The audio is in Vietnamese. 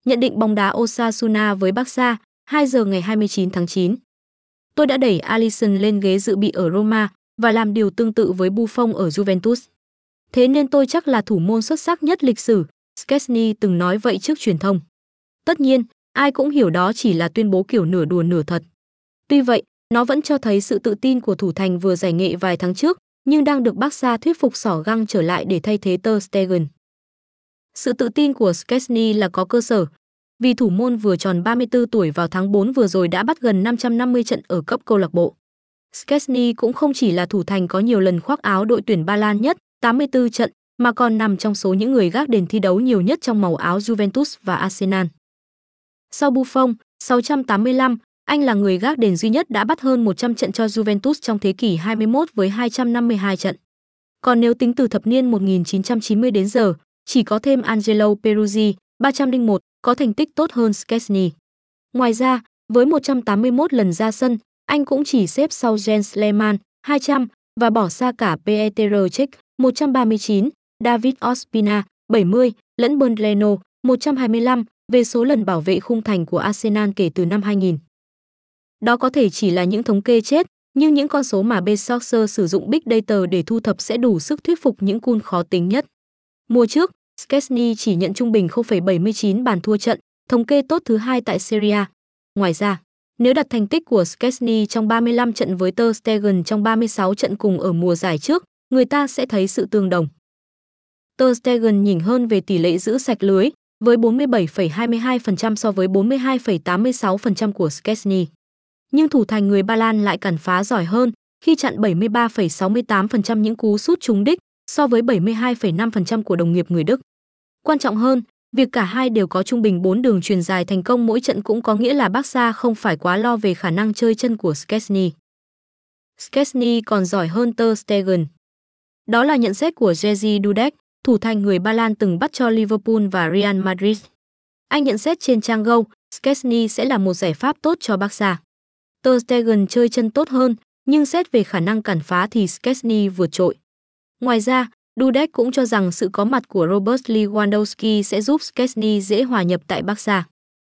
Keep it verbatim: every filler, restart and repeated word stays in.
Nhận định bóng đá Osasuna với Barca, hai giờ ngày hai mươi chín tháng chín. Tôi đã đẩy Alisson lên ghế dự bị ở Roma và làm điều tương tự với Buffon ở Juventus. Thế nên tôi chắc là thủ môn xuất sắc nhất lịch sử, Szczęsny từng nói vậy trước truyền thông. Tất nhiên, ai cũng hiểu đó chỉ là tuyên bố kiểu nửa đùa nửa thật. Tuy vậy, nó vẫn cho thấy sự tự tin của thủ thành vừa giải nghệ vài tháng trước, nhưng đang được Barca thuyết phục xỏ găng trở lại để thay thế Ter Stegen. Sự tự tin của Szczęsny là có cơ sở, vì thủ môn vừa tròn ba mươi tư tuổi vào tháng tư vừa rồi đã bắt gần năm trăm năm mươi trận ở cấp câu lạc bộ. Szczęsny cũng không chỉ là thủ thành có nhiều lần khoác áo đội tuyển Ba Lan nhất, tám mươi tư trận, mà còn nằm trong số những người gác đền thi đấu nhiều nhất trong màu áo Juventus và Arsenal. Sau Buffon, sáu trăm tám mươi lăm, anh là người gác đền duy nhất đã bắt hơn một trăm trận cho Juventus trong thế kỷ hai mươi mốt với hai trăm năm mươi hai trận. Còn nếu tính từ thập niên một nghìn chín trăm chín mươi đến giờ, chỉ có thêm Angelo Peruzzi, ba trăm lẻ một, có thành tích tốt hơn Szczęsny. Ngoài ra, với một trăm tám mươi mốt lần ra sân, anh cũng chỉ xếp sau Jens Lehmann, hai trăm, và bỏ xa cả Petr Cech, một trăm ba mươi chín, David Ospina, bảy mươi, lẫn Bernd Leno, một trăm hai mươi lăm, về số lần bảo vệ khung thành của Arsenal kể từ năm hai nghìn. Đó có thể chỉ là những thống kê chết, nhưng những con số mà Besorger sử dụng Big Data để thu thập sẽ đủ sức thuyết phục những cun khó tính nhất. Mùa trước, Szczęsny chỉ nhận trung bình không phẩy bảy mươi chín bàn thua trận, thống kê tốt thứ hai tại Serie A. Ngoài ra, nếu đặt thành tích của Szczęsny trong ba mươi lăm trận với Ter Stegen trong ba mươi sáu trận cùng ở mùa giải trước, người ta sẽ thấy sự tương đồng. Ter Stegen nhỉnh hơn về tỷ lệ giữ sạch lưới, với bốn mươi bảy phẩy hai mươi hai phần trăm so với bốn mươi hai phẩy tám mươi sáu phần trăm của Szczęsny. Nhưng thủ thành người Ba Lan lại cản phá giỏi hơn, khi chặn bảy mươi ba phẩy sáu mươi tám phần trăm những cú sút trúng đích, so với bảy mươi hai phẩy năm phần trăm của đồng nghiệp người Đức. Quan trọng hơn, việc cả hai đều có trung bình bốn đường chuyền dài thành công mỗi trận cũng có nghĩa là Barca không phải quá lo về khả năng chơi chân của Szczęsny. Szczęsny còn giỏi hơn Ter Stegen. Đó là nhận xét của Jerzy Dudek, thủ thành người Ba Lan từng bắt cho Liverpool và Real Madrid. Anh nhận xét trên trang Go, Szczęsny sẽ là một giải pháp tốt cho Barca. Ter Stegen chơi chân tốt hơn, nhưng xét về khả năng cản phá thì Szczęsny vượt trội. Ngoài ra, Dudek cũng cho rằng sự có mặt của Robert Lewandowski sẽ giúp Szczęsny dễ hòa nhập tại Barca.